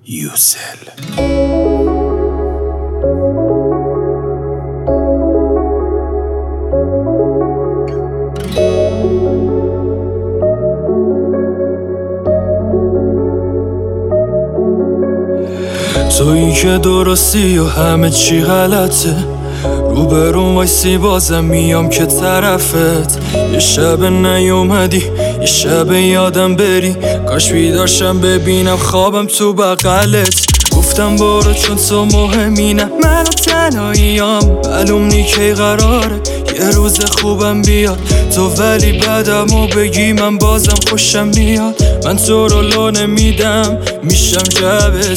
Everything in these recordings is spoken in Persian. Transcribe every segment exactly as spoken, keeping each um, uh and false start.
یوسل. تویی که درستی و همه چی غلطه، روبرون وایسی بازم میام که طرفت. یه شب نیومدی، یه شب یادم بری، کاش بیدارشم ببینم خوابم تو بغلت. گفتم برو چون تو مهمی، نه من تنهاییم، معلوم نی کی قراره یه روز خوبم بیاد تو، ولی بعدمو بگی من بازم خوشم میاد. من تو رو لو نمیدم، میشم جب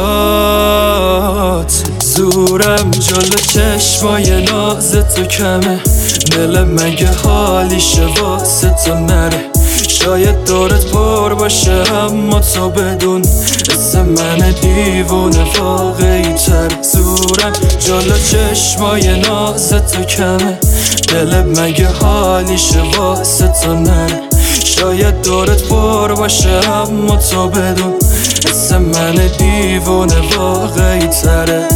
سیات. زورم جلو چشمای ناز تو کمه، دلم مگه حالیشه واسه تو نره. شاید دورت پر باشه اما تو بدون، اسم من دیوونه واقعی تر. زورم جلو چشمای ناز تو کمه، دلم مگه حالیشه واسه تو نره. شاید دورت پر باشه اما تو بدون، اسم من دیوونه واقعی تره.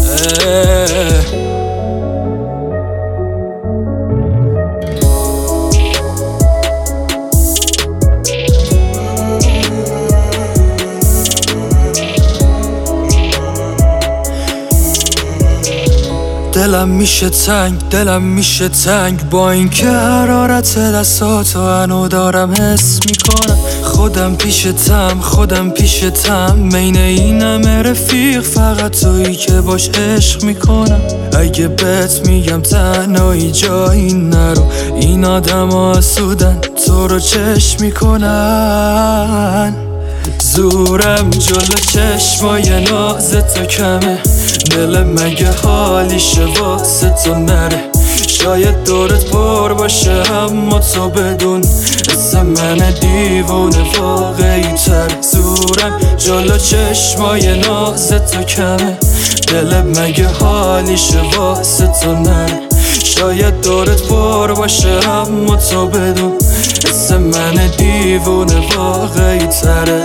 دلم میشه تنگ، دلم میشه تنگ، با اینکه حرارت دستاتو هنو دارم حس میکنم. خودم پیشتم، خودم پیشتم، بین این همه رفیق فقط تویی که باش عشق میکنم. اگه بهت میگم تنهایی جایی نرو، این آدم ها حسودن تو رو چشم میکنن. زورم جلو چشمای ناز تو کمه، دلم مگه حالیشه واسه تو نره. شاید دورت پر باشه اما تو بدون، اسم من دیوونه واقعی تر. زورم جلو چشمای ناز تو کمه، دلم مگه حالیشه واسه تو نره. شاید دورت پر باشه اما تو بدون، اسم من دیوونه واقعی تره.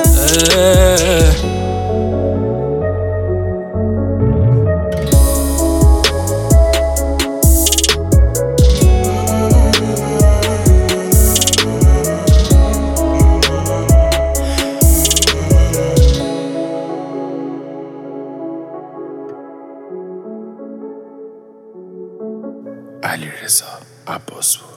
علیرضا عباسپور.